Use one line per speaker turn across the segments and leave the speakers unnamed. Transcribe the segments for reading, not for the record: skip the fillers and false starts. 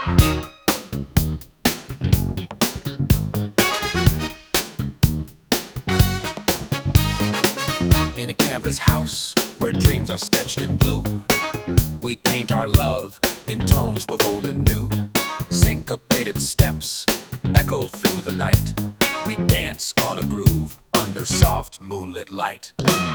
In a canvas house where dreams are sketched in blue, we paint our love in tones both old and new. Syncopated steps echo through the night. We dance on a groove under soft moonlit light.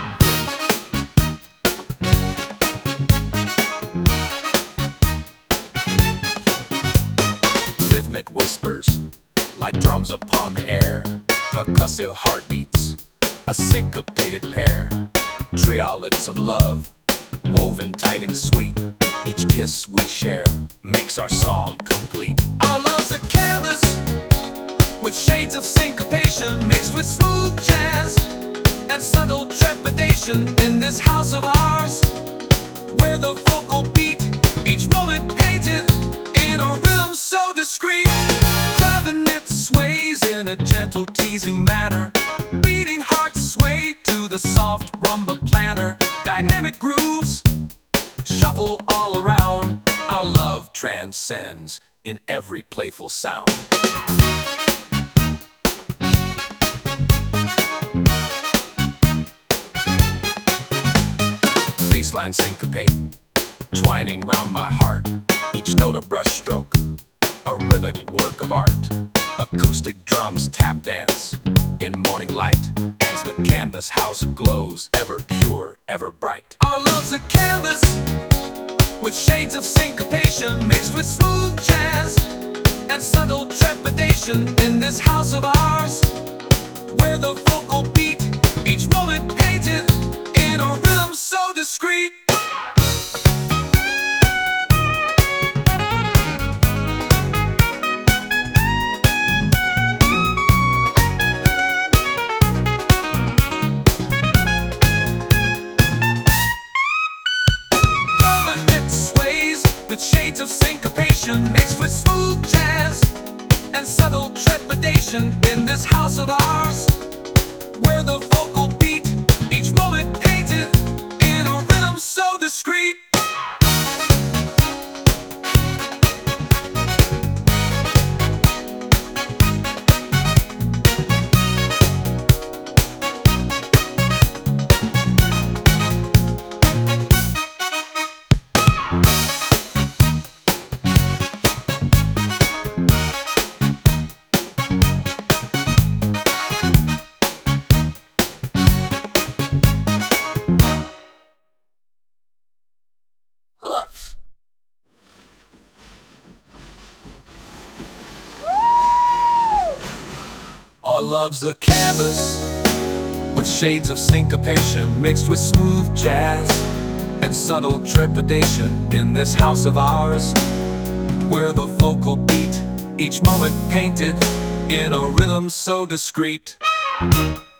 Rhythmic whispers like drums upon the air. Percussive heartbeats, a syncopated pair. Triolets of love, woven tight and sweet. Each kiss we share makes our song complete. Our love's a canvas with shades of syncopation mixed with smooth jazz and subtle trepidation. In this house of ours, where the vocal beat, each moment painted in a rhythm so discreet. Clavinet sways in a gentle teasing manner, beating hearts sway to the soft rumba planner. Dynamic grooves shuffle all around. Our love transcends in every playful sound. Baseline syncopate, twining round my heart. Each note a brushstroke, a rhythmic work of art. Acoustic drums tap dance in morning light as the canvas house glows, ever pure, ever bright. Our love's a canvas with shades of syncopation mixed with smooth jazz and subtle trepidation. In this house of ours, where the vocal beat, each moment painted in a rhythm so discreet. With shades of syncopation mixed with smooth jazz and subtle trepidation. In this house of ours, where the vocal beat, each moment painted in a rhythm so discreet. Our love's a canvas with shades of syncopation mixed with smooth jazz and subtle trepidation. In this house of ours, where the vocal beat, each moment painted in a rhythm so discreet.